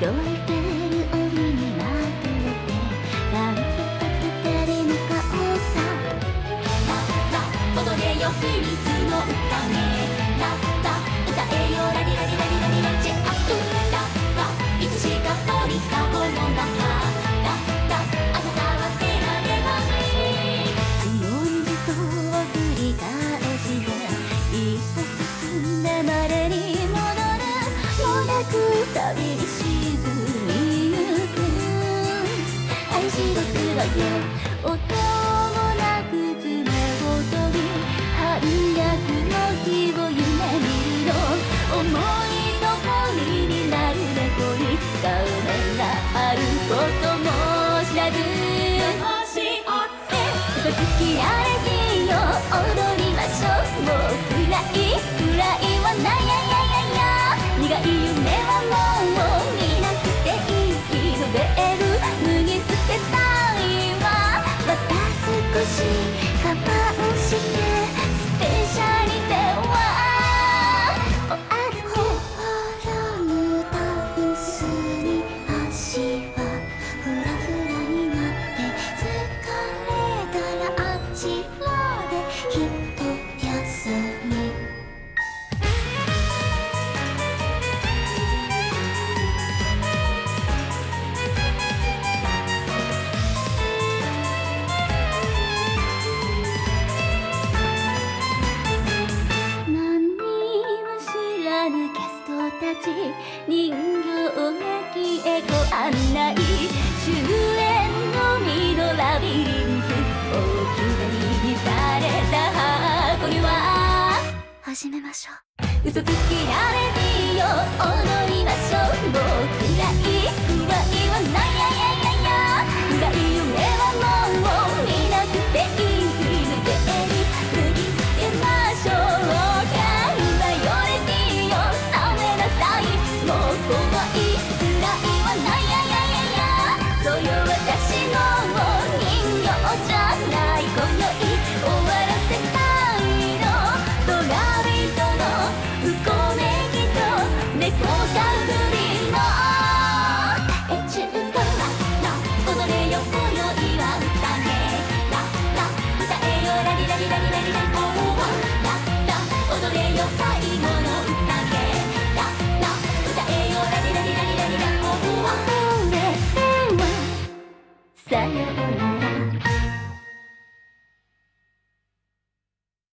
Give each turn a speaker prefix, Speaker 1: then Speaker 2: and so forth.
Speaker 1: 動いてる鬼にまとってなんとか立て向かおうか。ラ踊れよ秘密の歌ね。歌えよラリラリラリラリラチェアップ。いつしか鳥かごの中。あなたは出られません。自問自答を繰り返して一歩進んでまでに戻る。もなく旅に沈みゆく。愛しろくばよ音もなく爪を研ぎ反逆の日を夢見るの。思いの恋になる猫に顔面があることも知らず嘘つきられてよ踊りましょう。もう暗いはないやややや。苦い夢はもう見なくていいの。ベール脱ぎ捨てたいわ。また少し我慢してスペシャリテは終わる。滅ぬダンスに足はフラフラになって疲れたらあちらでひと休み。何にも知らぬキャストたち人形劇へご案内。終焉のみのラビリンス大きなにされた箱には始めましょう。嘘つきられてよ踊りましょう。もう暗いはないやややや。苦い夢はもう見なくていいので脱ぎ捨てましょう。バイオレティよ覚めなさい。もう怖い辛いはないやややや。そうよ私の人形じゃない今宵